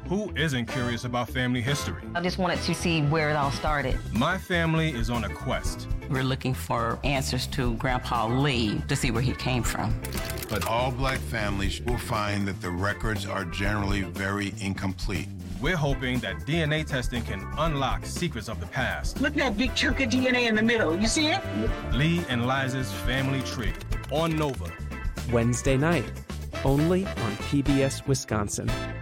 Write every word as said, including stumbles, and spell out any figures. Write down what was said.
Who isn't curious about family history? I just wanted to see where it all started. My family is on a quest. We're looking for answers to Grandpa Lee to see where he came from. But all black families will find that the records are generally very incomplete. We're hoping that D N A testing can unlock secrets of the past. Look at that big chunk of D N A in the middle. You see it? Lee and Liza's Family Tree on Nova. Wednesday night, only on P B S Wisconsin.